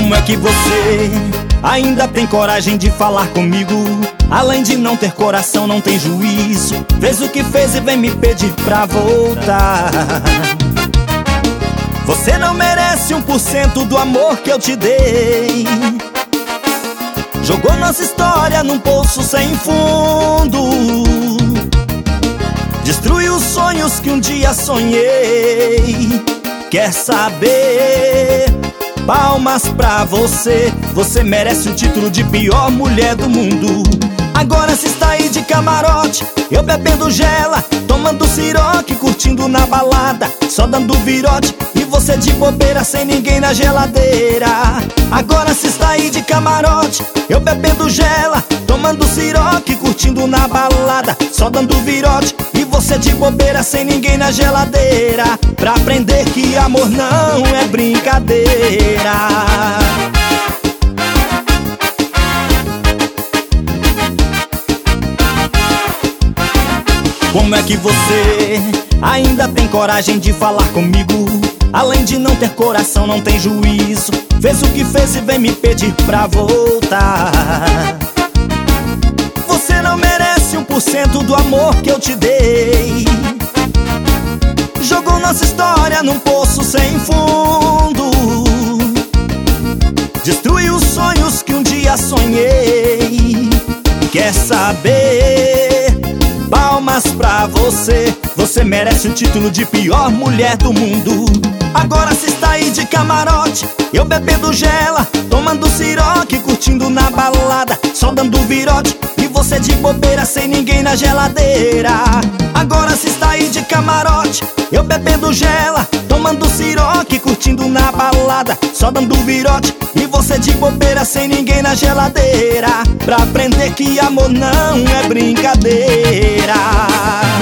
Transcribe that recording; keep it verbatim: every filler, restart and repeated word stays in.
Como é que você ainda tem coragem de falar comigo? Além de não ter coração, não tem juízo. Fez o que fez e vem me pedir pra voltar. Você não merece um por cento do amor que eu te dei. Jogou nossa história num poço sem fundo. Destruiu os sonhos que um dia sonhei. Quer saber? Palmas pra você. Você merece o título de pior mulher do mundo. Agora se está aí de camarote, eu bebendo gela, tomando siroque, curtindo na balada, só dando virote, e você de bobeira sem ninguém na geladeira. Agora se está aí de camarote, eu bebendo gela, tomando siroque, curtindo na balada, só dando virote, e você de bobeira sem ninguém na geladeira. Pra aprender que amor não é brincadeira. Como é que você ainda tem coragem de falar comigo? Além de não ter coração, não tem juízo. Fez o que fez e vem me pedir pra voltar. Você não merece um por cento do amor que eu te dei. Jogou nossa história num poço sem fundo. Destruiu os sonhos que um dia sonhei. Quer saber? Palmas pra você. Você merece o título de pior mulher do mundo. Agora se está aí de camarote, eu bebendo gela, tomando siroque, curtindo na balada, só dando virote, e você de bobeira sem ninguém na geladeira. Agora se está aí de camarote, eu bebendo gela, tomando siroque, curtindo na balada, só dando virote, e você de bobeira sem ninguém na geladeira. Pra aprender que amor não é brincadeira.